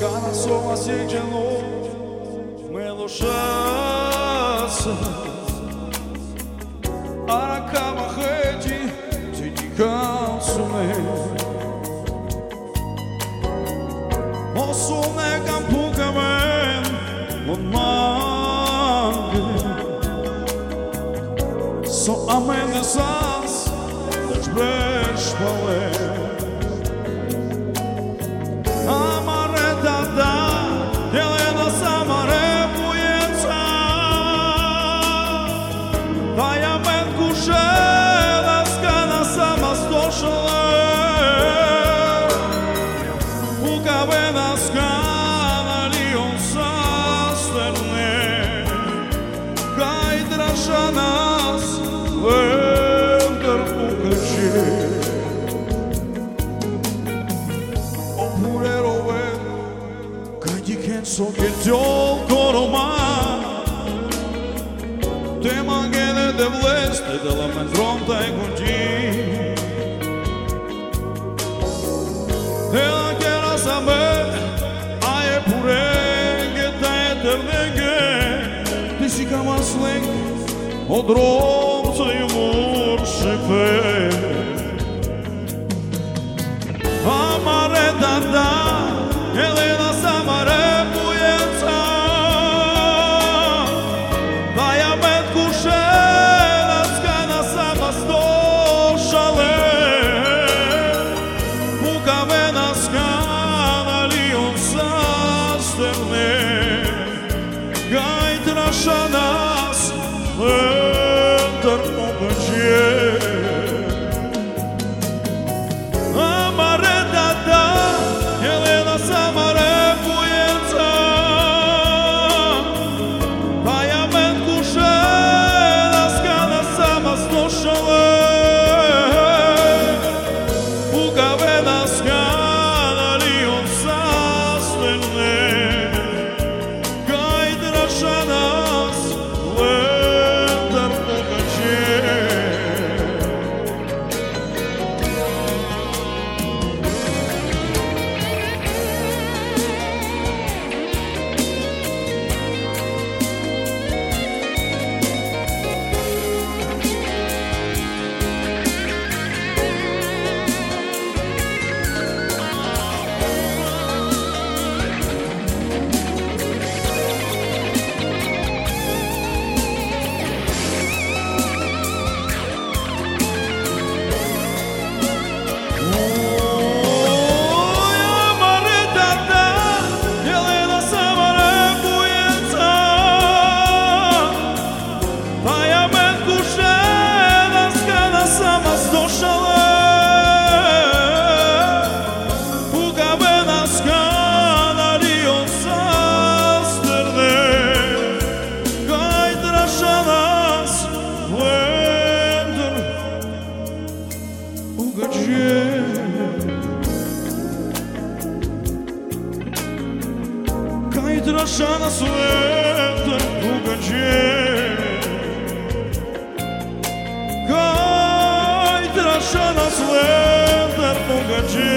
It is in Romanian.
Cada som asiedziano melo szansa Aracama rede de cansume Osso nega puka men Monmange So amene sas Deci beș pale Amare da Jelena samare bujenca Da ja men kušela Skana sama stošala Ukavena skana Lion sasterne Kaj draša nas Vendar ukače Opurerove So che tolgo roman Te mangene de vleste de la mendronta e gundi Te la chiara sa me Aie purenghe ta eternenge Ti si cama sleng O drom să iumur și pe Amare da Elena samare Traša nas vendar mogoče Amare da Jelena samare bujenca Pa ja men kušela Skana sama stošala Ukavena skana Lion sasterne Kaj traša nas vendar mogoče Kaj traša nas vendar mogoče Kaj traša nas vendar mogoče